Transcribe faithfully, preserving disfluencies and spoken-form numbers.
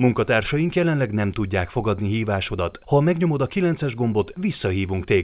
Munkatársaink jelenleg nem tudják fogadni hívásodat. Ha megnyomod a kilences gombot, visszahívunk téged.